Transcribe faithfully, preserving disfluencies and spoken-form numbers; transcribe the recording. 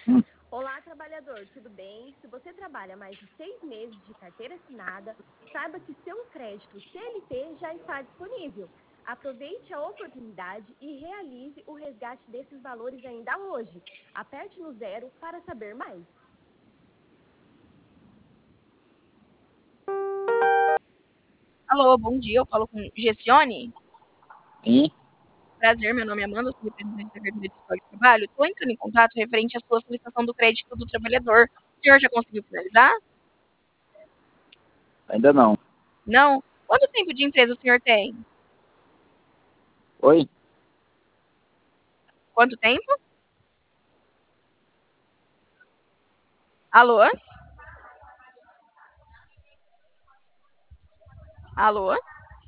Hum. Olá, trabalhador, tudo bem? Se você trabalha mais de seis meses de carteira assinada, saiba que seu crédito C L T já está disponível. Aproveite a oportunidade e realize o resgate desses valores ainda hoje. Aperte no zero para saber mais. Alô, bom dia, eu falo com Gessione. Sim, Prazer, meu nome é Amanda, sou representante da Carteira de Escola de Trabalho. Estou entrando em contato referente à sua solicitação do crédito do trabalhador. O senhor já conseguiu finalizar? ainda não. Não? Quanto tempo de empresa o senhor tem? Oi? Quanto tempo? Alô? Alô?